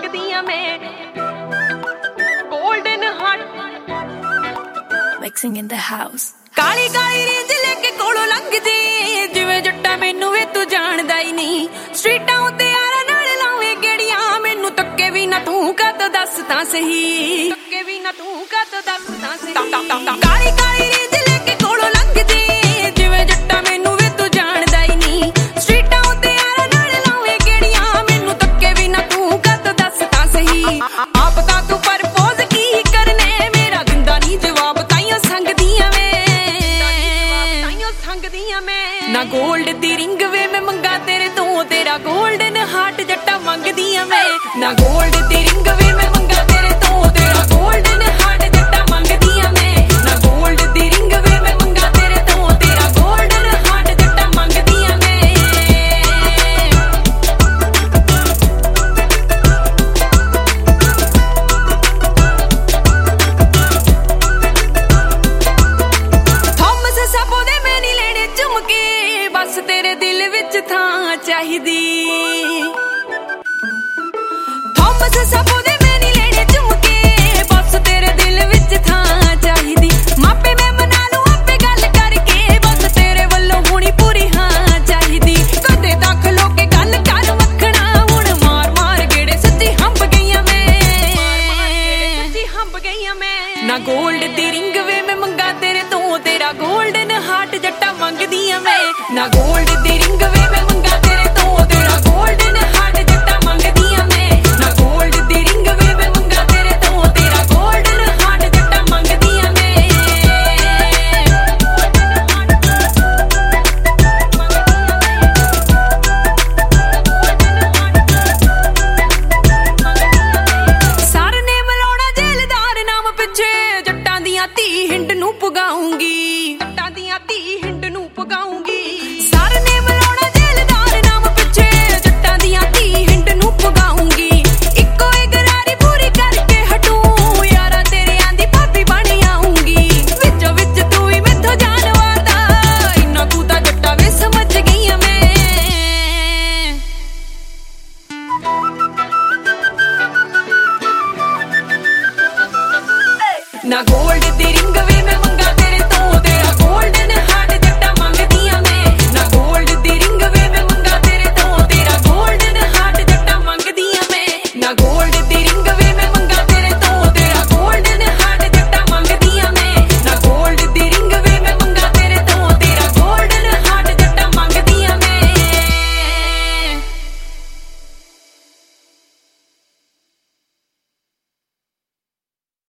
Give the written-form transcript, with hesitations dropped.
ਮੰਗਦੀਆਂ ਮੈਂ Golden Heart mixing in the house. ਕਾਲੀ ਕਾਲੀ ਰੇਂਜ ਲੈ ਕੇ ਕੋਲੋਂ ਲੰਘਦੀ ਜਿਵੇਂ ਜੱਟਾ ਮੈਨੂੰ ਵੇ ਤੂੰ ਜਾਣਦਾ ਹੀ ਨਹੀਂ। ਸਟਰੀਟਾਂ ਉੱਤੇ ਯਾਰਾਂ ਨਾਲ ਲਾਵੇਂ ਗੇੜੀਆਂ ਮੈਨੂੰ ਤੱਕੇ ਵੀ ਨਾ ਤੂੰ ਕਦ ਦੱਸ ਤਾਂ ਸਹੀ। ਤੱਕੇ ਵੀ ਨਾ ਤੂੰ ਕਦ ਦੱਸ ਤਾਂ ਸਹੀ। ਕਾਲੀ ਕਾਲੀ ਰੇਂਜ ਲੈ ਕੇ ਕੋਲੋਂ ਲੰਘਦੀ ਜਿਵੇਂ ਜੱਟਾ ਮੈਨੂੰ ਵੇ ਤੂੰ ਜਾਣਦਾ ਹੀ ਨਹੀਂ। ਸਟਰੀਟਾਂ ਉੱਤੇ ਯਾਰਾਂ ਨਾਲ ਲਾਵੇਂ ਗੇੜੀਆਂ ਮੈਨੂੰ ਤੱਕੇ ਵੀ ਨਾ ਤੂੰ ਕਦ ਦੱਸ ਤਾਂ ਸਹੀ। ਆਪ ਤਾਂ ਤੂੰ ਪਰਪੋਜ਼ ਕੀ ਕਰਨੇ ਮੇਰਾ ਦਿੰਦਾ ਨਹੀਂ ਜਵਾਬ ਤਾਈਓ ਸੰਗਦੀਆਂ ਵੇ ਸੰਗਦੀਆਂ ਮੈਂ। ਨਾ ਗੋਲਡ ਦੀ ਰਿੰਗ ਵੇ ਮੈਂ ਮੰਗਾ ਤੇਰੇ ਤੋਂ ਤੇਰਾ ਗੋਲਡਨ ਹਾਰਟ ਜੱਟਾ ਮੰਗਦੀਆਂ ਮੈਂ। ਨਾ ਗੋਲਡ ਦੀ ਰਿੰਗ ਵੇ ਮੈਂ ਮੰਗਾ ਤੇਰੇ ਤੋਂ ਤੇਰਾ ਗੋਲਡਨ ਹਾਰਟ ਜੱਟਾ ਮੰਗਦੀਆਂ ਮੈਂ। ਨਾ ਗੋਲਡ ਦੀ ਰਿੰਗ ਵੇ ਮੈਂ ਮੰਗਾ ਤੇਰੇ ਤੋਂ ਤੇਰਾ ਗੋਲਡਨ ਹਾਰਟ ਜੱਟਾ ਮੰਗਦੀਆਂ ਮੈਂ। ਥੋਮਸ ਸਾਬੋ ਦੇ ਮੈਂ ਨਹੀਂ ਲੈਣੇ ਝੁਮਕੇ ਬਸ ਤੇਰੇ ਦਿਲ ਵਿੱਚ ਥਾਂ ਚਾਹੀਦੀ। ਥੋਮਸ ਸਾਬੋ ਦੇ ਮੈਂ ਨਹੀਂ ਲੈਣੇ ਝੁਮਕੇ ਬਸ ਤੇਰੇ ਦਿਲ ਵਿੱਚ ਥਾਂ ਚਾਹੀਦੀ। ਮਾਪੇ ਮੈਂ ਮਨਾ ਲੂੰ ਆਪੇ ਗੱਲ ਕਰਕੇ ਬਸ ਤੇਰੇ ਵੱਲੋਂ ਹੋਣੀ ਪੂਰੀ ਹਾਂ ਚਾਹੀਦੀ। ਕਦੇ ਤਾਂ ਖਲੋ ਕੇ ਗੱਲ ਕਰ ਮੱਖਣਾ ਹੁਣ ਮਾਰ ਮਾਰ ਗੇੜੇ ਸੱਚੀ ਹੰਬ ਗਈਆਂ ਮੈਂ। ਸੱਚੀ ਹੰਬ ਗਈਆਂ ਮੈਂ। ਨਾ ਗੋਲਡ ਦੀ ਰਿੰਗ ਵੇ ਮੈਂ ਮੰਗਾ ਤੇਰੇ ਤੋਂ ਤੇਰਾ ਗੋਲਡਨ ਹਾਰਟ ਜੱਟਾ ਮੰਗਦੀਆਂ ਮੈਂ। ਨਾ ਗੋਲਡ ਦੀ ਰਿੰਗ